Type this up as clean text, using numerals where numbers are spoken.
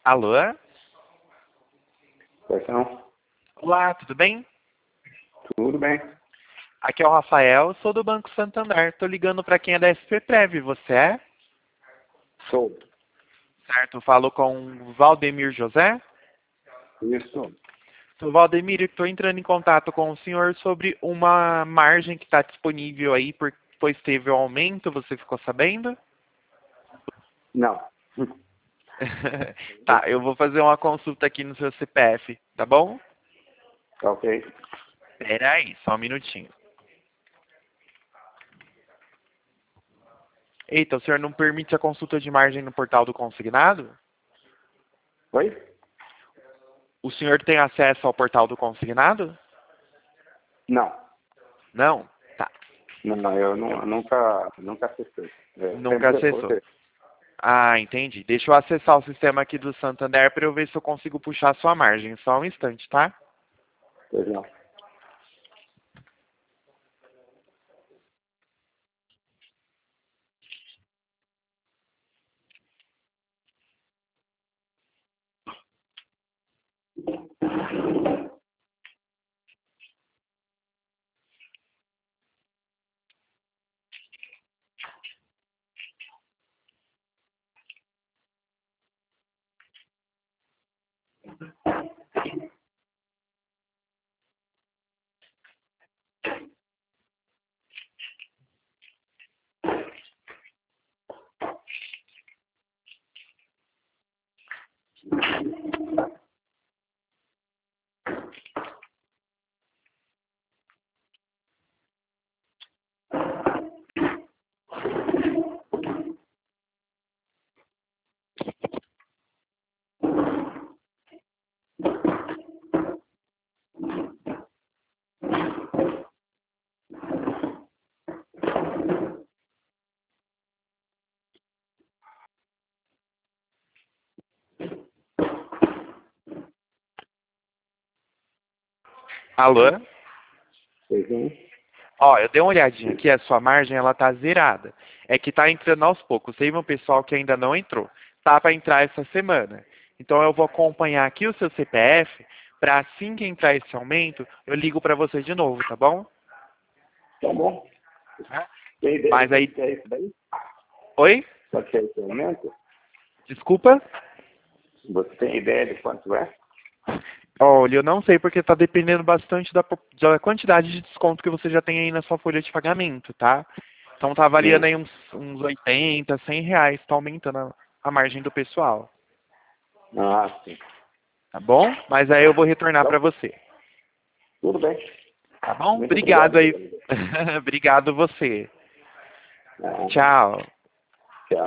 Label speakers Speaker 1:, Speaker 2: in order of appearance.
Speaker 1: Alô?
Speaker 2: Pois não?
Speaker 1: Olá, tudo bem?
Speaker 2: Tudo bem.
Speaker 1: Aqui é o Rafael, sou do Banco Santander. Tô ligando para quem é da SP Prev, você é?
Speaker 2: Sou.
Speaker 1: Certo, falo com o Valdemir José.
Speaker 2: Isso.
Speaker 1: Sou Valdemir, estou entrando em contato com o senhor sobre uma margem que está disponível aí, pois teve um aumento, você ficou sabendo?
Speaker 2: Não.
Speaker 1: Tá, eu vou fazer uma consulta aqui no seu CPF, tá bom?
Speaker 2: Tá ok.
Speaker 1: Pera aí, só um minutinho. Eita, o senhor não permite a consulta de margem no portal do consignado?
Speaker 2: Oi?
Speaker 1: O senhor tem acesso ao portal do consignado?
Speaker 2: Não.
Speaker 1: Não? Tá.
Speaker 2: Não, eu nunca acessei.
Speaker 1: Nunca
Speaker 2: Sempre
Speaker 1: acessou.
Speaker 2: você.
Speaker 1: Ah, entendi. Deixa eu acessar o sistema aqui do Santander para eu ver se eu consigo puxar a sua margem. Só um instante, tá?
Speaker 2: Pois não.
Speaker 1: Alô?
Speaker 2: Pois não.
Speaker 1: Ó, eu dei uma olhadinha aqui, a sua margem ela tá zerada. É que tá entrando aos poucos. Teve um pessoal que ainda não entrou. Tá para entrar essa semana. Então eu vou acompanhar aqui o seu CPF para assim que entrar esse aumento, eu ligo para você de novo, tá bom?
Speaker 2: Tá bom.
Speaker 1: Tá?
Speaker 2: Tem ideia de
Speaker 1: Mas aí,
Speaker 2: quanto que é isso daí?
Speaker 1: oi?
Speaker 2: Quanto que é esse aumento?
Speaker 1: Desculpa?
Speaker 2: Você tem ideia de quanto é?
Speaker 1: Olha, eu não sei porque está dependendo bastante da quantidade de desconto que você já tem aí na sua folha de pagamento, tá? Então tá variando aí uns 80, 100 reais, tá aumentando a margem do pessoal,
Speaker 2: Ah, sim.
Speaker 1: tá bom? Mas aí eu vou retornar
Speaker 2: Então,
Speaker 1: para você,
Speaker 2: tudo bem.
Speaker 1: tá bom?
Speaker 2: Muito
Speaker 1: Obrigado
Speaker 2: obrigado
Speaker 1: aí.
Speaker 2: pela ligação.
Speaker 1: Obrigado você.
Speaker 2: Ah.
Speaker 1: Tchau.